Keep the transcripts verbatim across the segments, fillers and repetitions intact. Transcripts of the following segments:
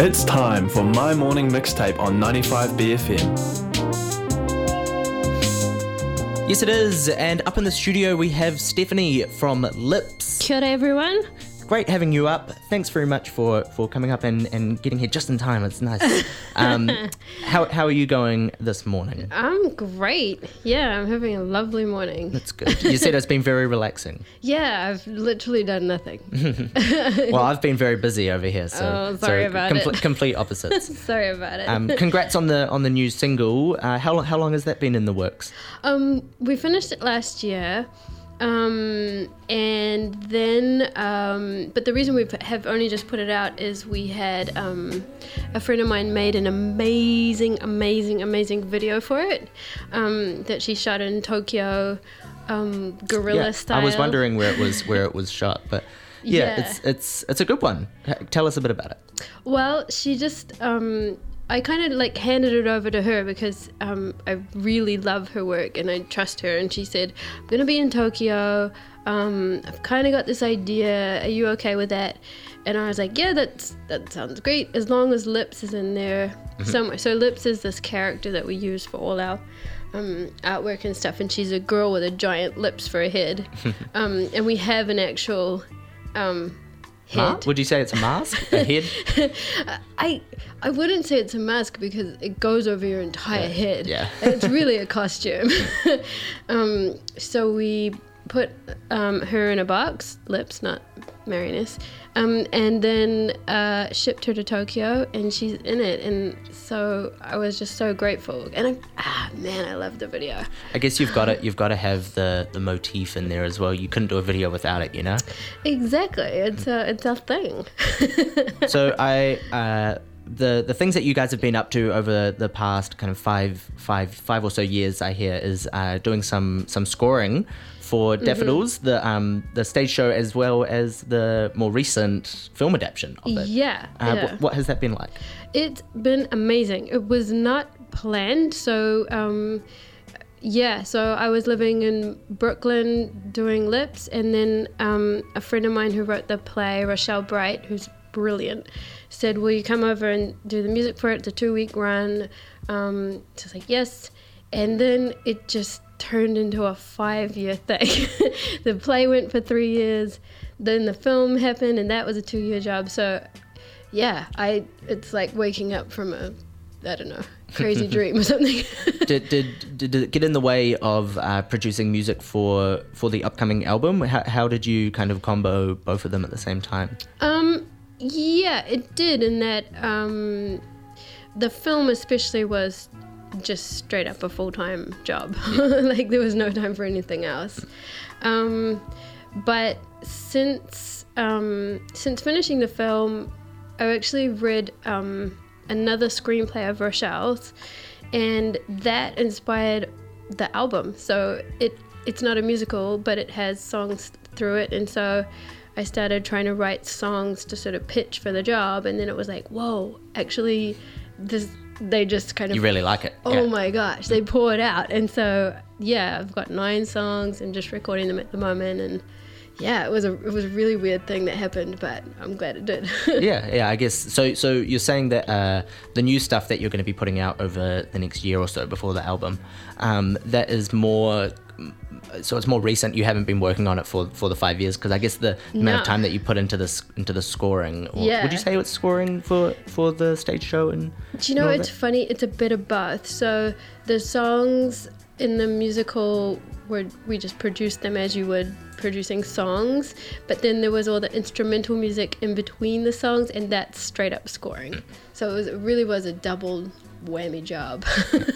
It's time for My Morning Mixtape on ninety-five B F M. Yes, it is. And up in the studio, we have Stephanie from Lips. Kia ora, everyone. Great having you up. Thanks very much for, for coming up and, and getting here just in time. It's nice. Um, how how are you going this morning? I'm great. Yeah, I'm having a lovely morning. That's good. You said it's been very relaxing. Yeah, I've literally done nothing. Well, I've been very busy over here, so Oh, sorry so about compl- it. complete opposites. Sorry about it. Um, congrats on the on the new single. Uh, how long how long has that been in the works? Um, we finished it last year. Um, and then, um, but the reason we have only just put it out is we had, um, a friend of mine made an amazing, amazing, amazing video for it, um, that she shot in Tokyo, um, guerrilla Yeah, style. I was wondering where it was where it was shot, but yeah, Yeah. it's it's it's a good one. H- Tell us a bit about it. Well, she just, um, I kind of like handed it over to her because um, I really love her work and I trust her. And she said, I'm going to be in Tokyo. Um, I've kind of got this idea. Are you okay with that? And I was like, yeah, that's that sounds great as long as Lips is in there mm-hmm. somewhere. So Lips is this character that we use for all our um, artwork and stuff. And she's a girl with a giant lips for a head. um, and we have an actual... Um, Ma- would you say it's a mask? A head? I I wouldn't say it's a mask because it goes over your entire Yeah. head. Yeah. It's really a costume. um, so we put um, her in a box, Lips, not Marinus, um, and then uh, shipped her to Tokyo, and she's in it. And so I was just so grateful. And I, ah, man, I love the video. I guess you've got to you've got to have the, the motif in there as well. You couldn't do a video without it, you know. Exactly, it's a it's a thing. So I uh, the the things that you guys have been up to over the past kind of five five five or so years, I hear, is uh, doing some some scoring for Daffodils, mm-hmm. the um the stage show as well as the more recent film adaptation of it. Yeah. Uh, yeah. What, what has that been like? It's been amazing. It was not planned, so um, yeah. So I was living in Brooklyn doing Lips, and then um, a friend of mine who wrote the play, Rochelle Bright, who's brilliant, said, "Will you come over and do the music for it? It's a two-week run." Um, so I was like, "Yes," and then it just turned into a five-year thing. The play went for three years, then the film happened, and that was a two-year job. So. Yeah, I. It's like waking up from a, I don't know, crazy dream or something. did, did did it get in the way of uh, producing music for for the upcoming album? How how did you kind of combo both of them at the same time? Um, yeah, it did. In that, um, the film especially was just straight up a full time job. Like there was no time for anything else. Um, but since um, since finishing the film. I actually read um, another screenplay of Rochelle's, and that inspired the album. So it it's not a musical, but it has songs through it, and so I started trying to write songs to sort of pitch for the job, and then it was like, whoa, actually, this they just kind of you really like it. Oh yeah. my gosh, they pour it out, and so yeah, I've got nine songs and just recording them at the moment, and. Yeah, it was a it was a really weird thing that happened, but I'm glad it did. yeah, yeah, I guess. So so you're saying that uh, the new stuff that you're going to be putting out over the next year or so before the album, um, that is more, so it's more recent. You haven't been working on it for, for the five years because I guess the No. amount of time that you put into this into the scoring. Or Yeah. Would you say it's scoring for, for the stage show? And Do you know, and all it's that? funny, it's a bit of both. So the songs in the musical, were we just produced them as you would producing songs, but then there was all the instrumental music in between the songs, and that's straight up scoring. So it, was, it really was a double whammy job.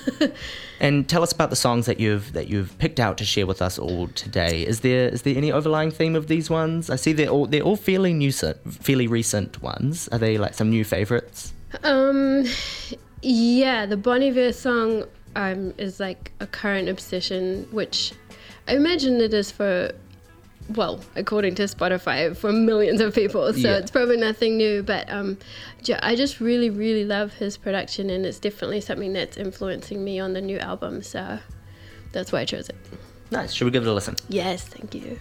And tell us about the songs that you've that you've picked out to share with us all today. Is there is there any overlying theme of these ones? I see they're all they're all fairly new, fairly recent ones. Are they like some new favorites? Um, yeah, the Bon Iver song um, is like a current obsession, which I imagine it is for, well, according to Spotify, for millions of people. So Yeah. it's probably nothing new, but um, ju- I just really, really love his production, and it's definitely something that's influencing me on the new album. So that's why I chose it. Nice. Should we give it a listen? Yes, thank you.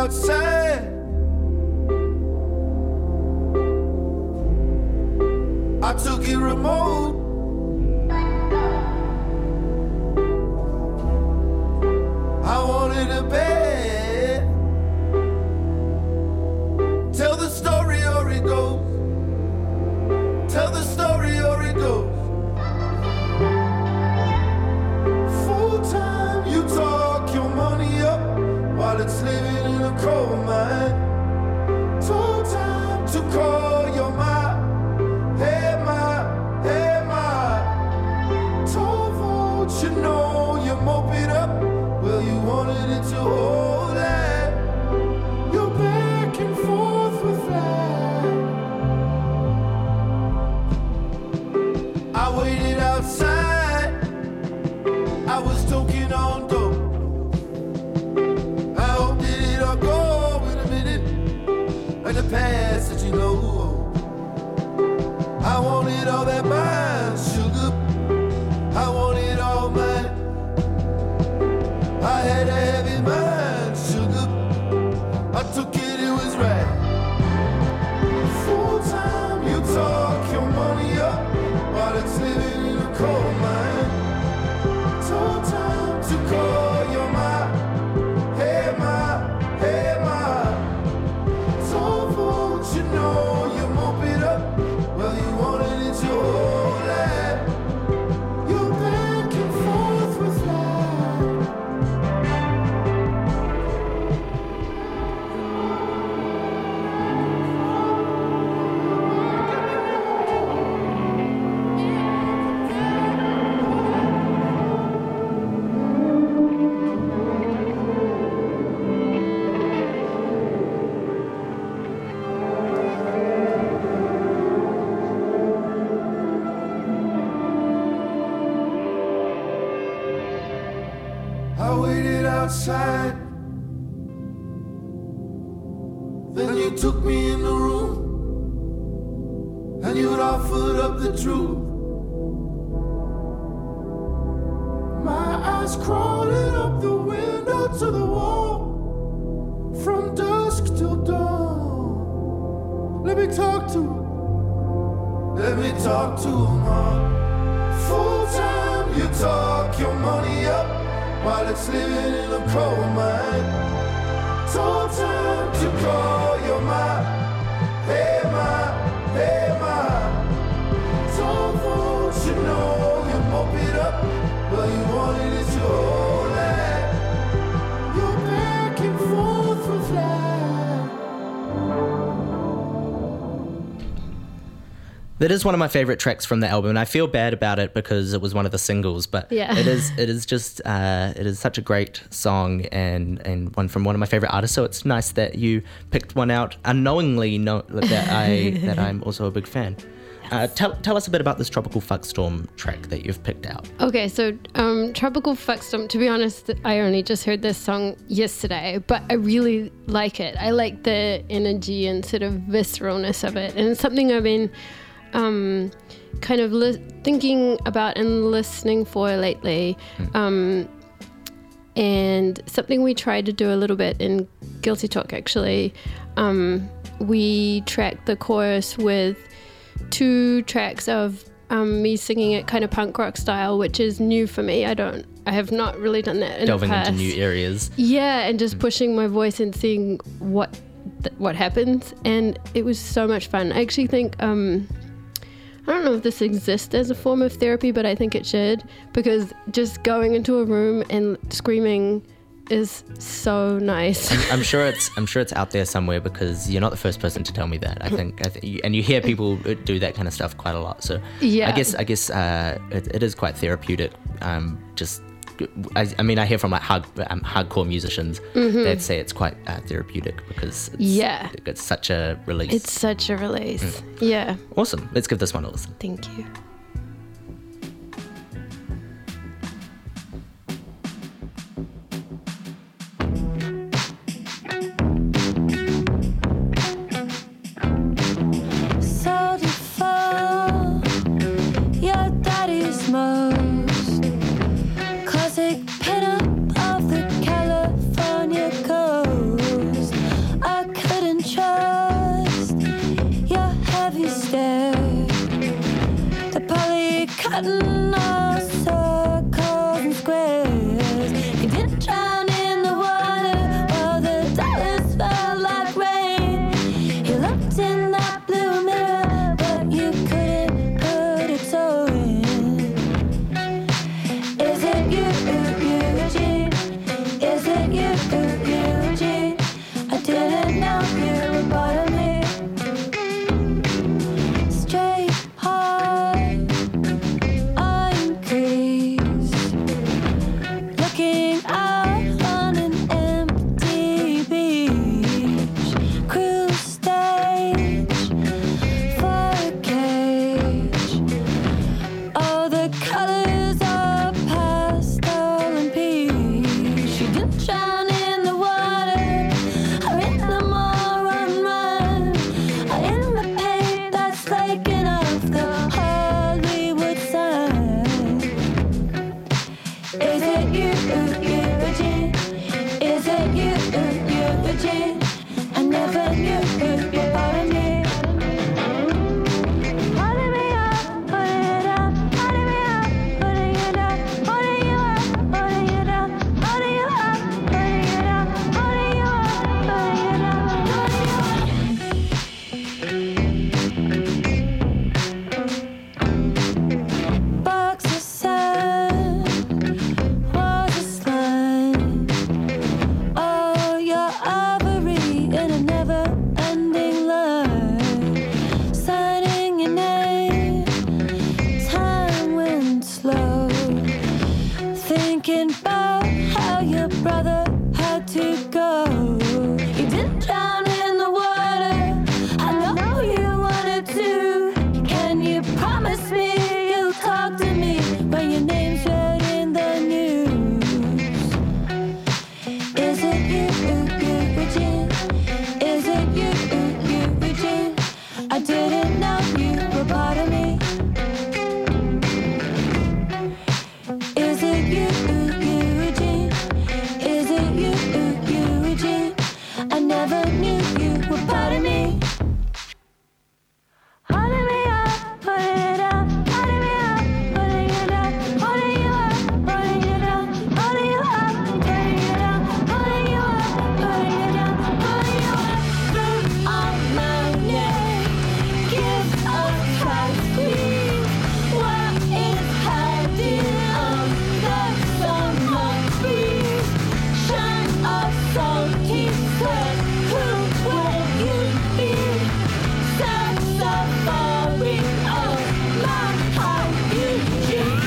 outside. I took it remote. I wanted a bed. Tell the story or it goes. Tell the story or it goes. Full time you talk your money up while it's living in a coal mine. Full time to call your ma. Hey ma, hey ma. Toll vote, you know you mope it up. Well, you wanted it to hold that. You're back and forth with that. I waited outside. I was toking on dope. I hope that it'll go in a minute. And the past that you know. I wanted all that mine, sugar. I wanted all mine. I had a heavy mind, sugar. I took it, it was right. Full time, you talk your money up while it's living in a coal mine. Told time to call your ma. Hey ma, hey ma. Told folks, you know you mope it up. Well, you wanted it to hold that. You're back and forth with that. I waited outside. Then you took me in the room and you'd offered up the truth. My eyes crawling up the window to the wall from dusk till dawn. Let me talk to her. Let me talk to her, ma. Full time you talk your money up while it's living in a coal mine. Told time to call your ma. Hey ma, hey ma. Told folks you know you mope it up. Well, you wanted it to hold that. You're back and forth with that. That is one of my favorite tracks from the album, and I feel bad about it because it was one of the singles. But Yeah. it is it is just uh, it is such a great song and, and one from one of my favorite artists. So it's nice that you picked one out unknowingly. Know that I that I'm also a big fan. Uh, tell tell us a bit about this Tropical Fuckstorm track that you've picked out. Okay, so um, Tropical Fuckstorm, to be honest, I only just heard this song yesterday, but I really like it. I like the energy and sort of visceralness of it. And it's something I've been um, kind of li- thinking about and listening for lately. Mm. Um, and something we tried to do a little bit in Guilty Talk, actually. Um, we tracked the chorus with two tracks of um, me singing it kind of punk rock style, which is new for me. I don't, I have not really done that in Delving the past. into new areas. Yeah, and just pushing my voice and seeing what th- what happens. And it was so much fun. I actually think, um, I don't know if this exists as a form of therapy, but I think it should, because just going into a room and screaming is so nice. I'm, I'm sure it's I'm sure it's out there somewhere, because you're not the first person to tell me that. I think, I th- and you hear people do that kind of stuff quite a lot. So Yeah. I guess I guess uh, it, it is quite therapeutic. Um, just I, I mean, I hear from like hard, um, hardcore musicians Mm-hmm. that say it's quite uh, therapeutic because it's, Yeah. it's such a release. It's such a release. Yeah. Awesome. Let's give this one a listen. Thank you. So to fall, your daddy's most classic pinup of the California coast. be cutting all circles and squares. He didn't drown in the water while the dollars fell like rain. He looked in that blue mirror, but you couldn't put a toe in. Is it you, Eugene? Is it you, Eugene? I didn't know you were part of me. Straight heart on crease, looking out on an empty beach. Cruel stage for a cage. All the colors are pastel and peach. You didn't drown in the water, or in the more on run, or in the paint that's flaking off the Hollywood sign. Is it you, Eugene? Is it you, Eugene? I never knew you were part of me. Holding me up, holding you down, holding me up, holding you down, holding you up, holding you down, holding you up, holding you down, holding you up, holding you down, holding you up. Box of sand, walls of slime. Oh, your ivory in a never-ending line. Signing your name, time went slow. Thinking about how your brother had to go. You didn't drown in the water, I know you wanted to. Can you promise me you'll talk to me when your name's read in the news? Is it you, Eugene? Is it you, Eugene? I didn't know you were part of me. Is it you, Eugene? Is it you, Eugene? I never knew you were part of me. Holding me up, holding it up, holding me up, holding it up, holding you up, holding you down, holding you up, holding you down, holding you up, holding you down, holding you up. Fruit on my neck, kiss of Christ squeeze. What is hiding on the summer breeze? Shine of salty sweat, who will you be? Sad safari of my heart, Eugene.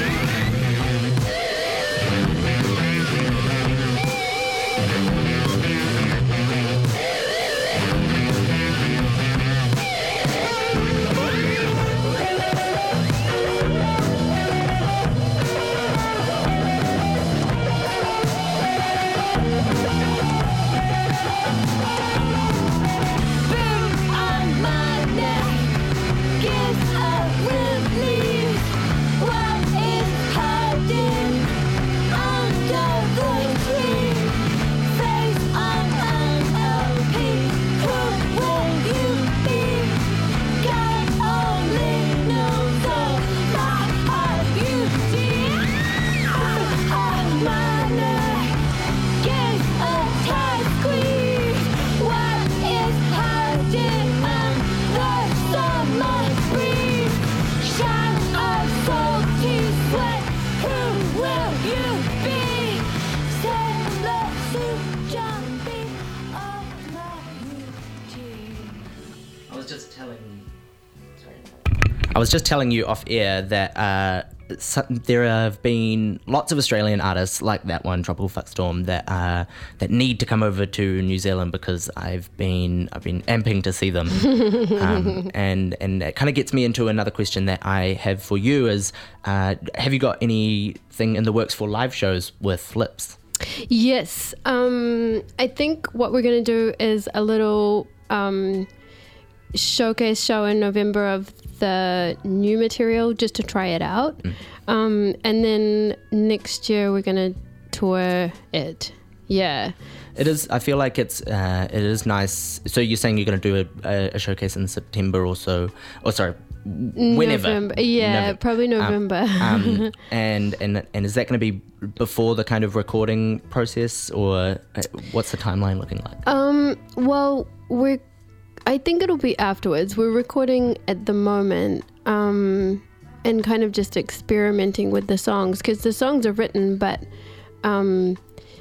Boot on my neck, kiss of leaves. What is hiding under the tree? Face on an L P, who will you be? God only knows of my heart, Eugene. Boot on my neck, kiss a tight squeeze. What is hiding on the summer breeze? Shine of salty sweat, who will you be? Sailor suit jumping on my Eugene. I was just telling. Sorry. I was just telling you off air that uh, so, there have been lots of Australian artists like that one, Tropical Fuckstorm, that uh, that need to come over to New Zealand because I've been I've been amping to see them, um, and and it kind of gets me into another question that I have for you is, uh, have you got anything in the works for live shows with Lips? Yes. Um, I think what we're going to do is a little um, showcase show in November of the new material just to try it out. Mm. Um, and then next year we're going to tour it. Yeah. It is. I feel like it's. Uh, it is nice. So you're saying you're going to do a, a showcase in September or so? Or sorry, whenever. November. Yeah, November. probably November. Um, and and and is that going to be before the kind of recording process, or uh, what's the timeline looking like? Um, well, we're, I think it'll be afterwards. We're recording at the moment, um, and kind of just experimenting with the songs, because the songs are written, but, um,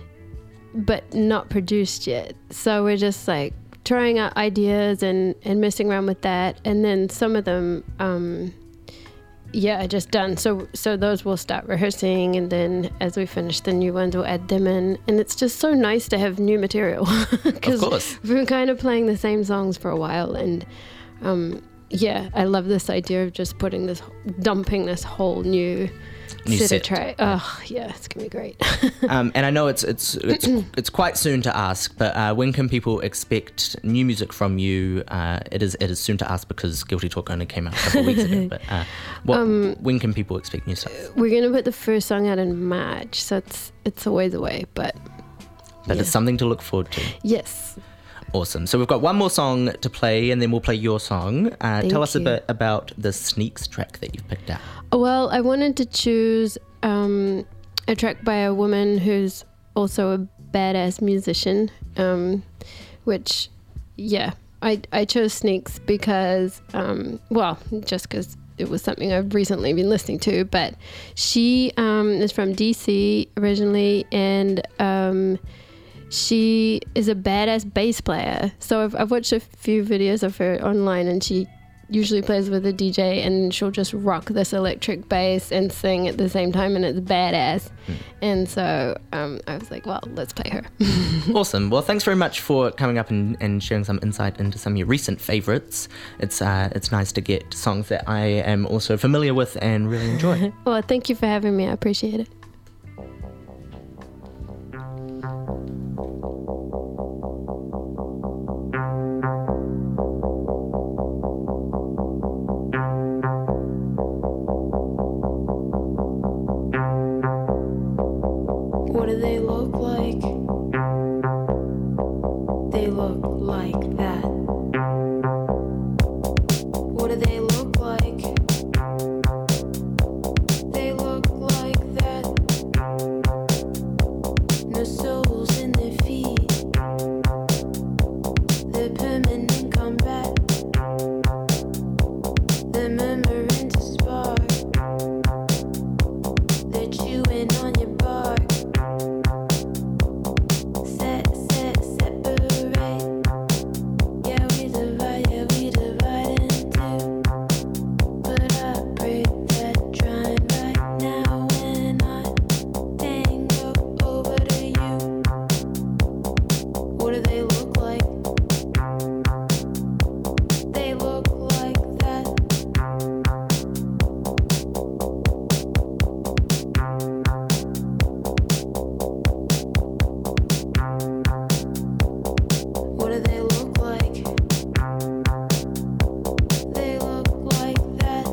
but not produced yet. So we're just like trying out ideas and, and messing around with that. And then some of them, um, yeah, are just done. So so those we'll start rehearsing, and then as we finish the new ones, we'll add them in. And it's just so nice to have new material, because Of course. we've been kind of playing the same songs for a while. And um, yeah, I love this idea of just putting this, dumping this whole new, New set, set. of track. Oh yeah, it's gonna be great. Um, and I know it's it's it's it's quite soon to ask, but uh, when can people expect new music from you? Uh, it is it is soon to ask because Guilty Talk only came out a couple of weeks ago. But uh, what, Um, when can people expect new stuff? We're gonna put the first song out in March, so it's it's a ways away, but But yeah. it's something to look forward to. yes. Awesome. So we've got one more song to play, and then we'll play your song. Uh, Thank tell us a you. bit about the Sneaks track that you've picked out. Well, I wanted to choose um, a track by a woman who's also a badass musician, um, which, yeah, I, I chose Sneaks because, um, well, just because it was something I've recently been listening to, but she um, is from D C originally, and um, she is a badass bass player. So I've, I've watched a few videos of her online, and she usually plays with a D J, and she'll just rock this electric bass and sing at the same time, and it's badass. Mm. And so um, I was like, well, let's play her. Awesome. Well, thanks very much for coming up and, and sharing some insight into some of your recent favourites. It's uh, it's nice to get songs that I am also familiar with and really enjoy. Well, thank you for having me. I appreciate it. What do they look like? They look like that. What do they look like? They look like that. No souls in their feet. They're permanent combat. They're murmuring to spark. They're chewing on your bark. Set, set, separate. Yeah, we divide, yeah, we divide in two. But I break that trying right now when I tango over to you. What do they look like? They look like that. What do they look like? They look like that.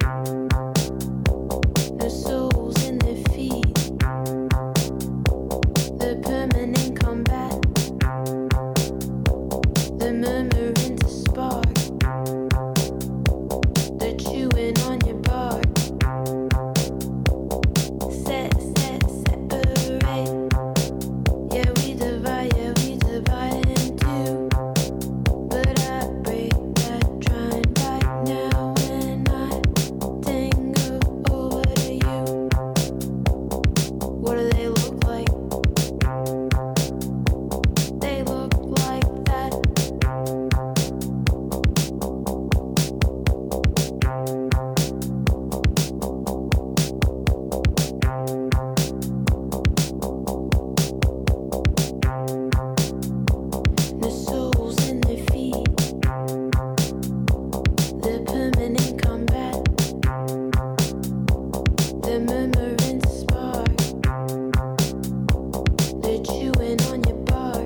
No souls in their feet. They're permanent combat. They're murmuring to spark. They're chewing on your bark. Set, set, separate. Yeah, we divide, yeah, we divide in two. But I break that trying right now when I tango over to you. What do they look like? They look like that. No souls in their feet. They're permanent combat. They're murmuring to spark. They're chewing on your bark.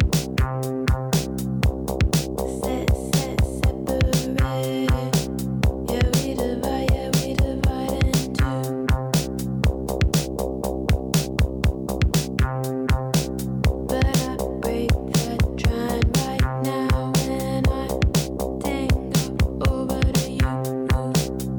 Set, set, separate. Yeah, we divide, yeah, we divide in two. But I break that trying right now when I tango over to you.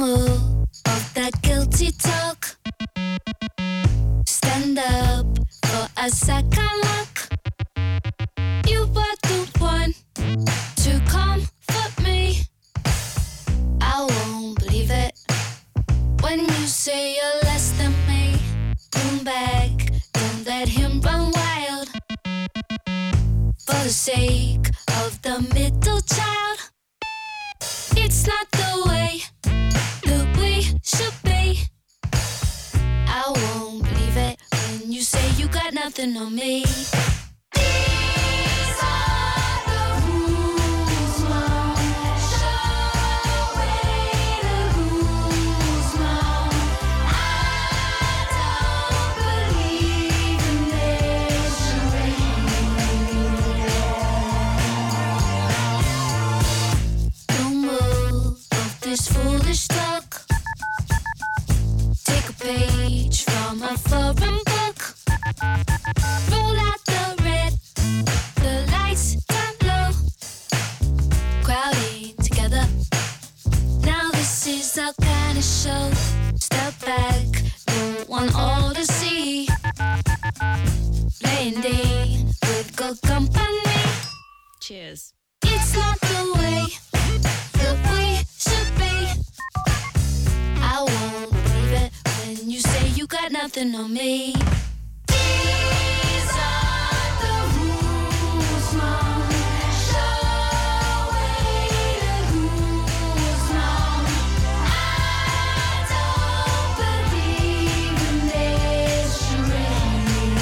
more of that guilty talk. Stand up for a second look. You were the one to comfort me. I won't believe it when you say you're less than me. Come back, don't let him run wild. For the sake of the middle child, it's not the way that we should be. I won't believe it when you say you got nothing on me. These are the rules, Mom. Show me the rules, Mom. I don't believe in this charade. No more of this foolish talk. Take a page from a foreign book. Roll out the red, the lights down low. Crowding together. Now this is our kind of show. Step back, don't want all to see. Playing Dean with good company. Cheers. It's not the way that we should be. I won't believe it when you say you got nothing on me. These are the rules, Mom. Show me the rules, Mom. I don't believe in this charade.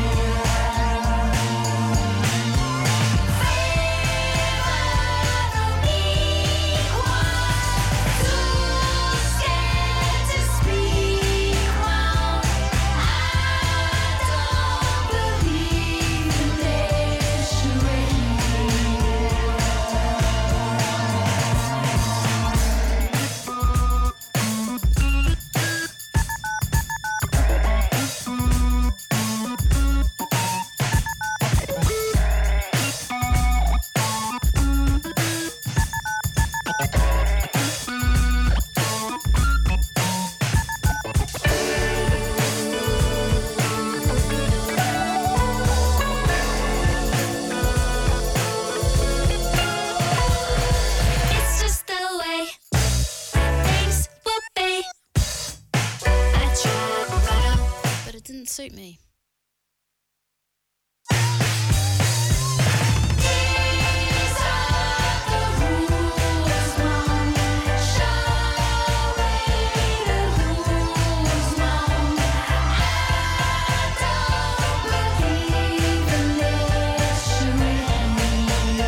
Fever of equal, too scared to speak. Well, I don't believe in this charade. It's just the way things will be. I tried better, but it didn't suit me. These are the rules, Mom. Show me the rules, Mom. I don't believe in this charade.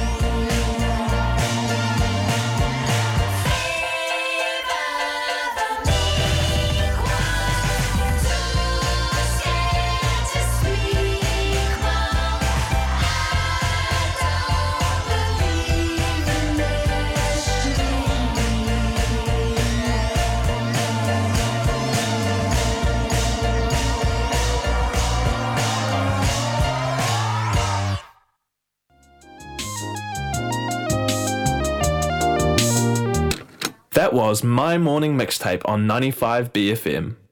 That was My Morning Mixtape on ninety-five B F M.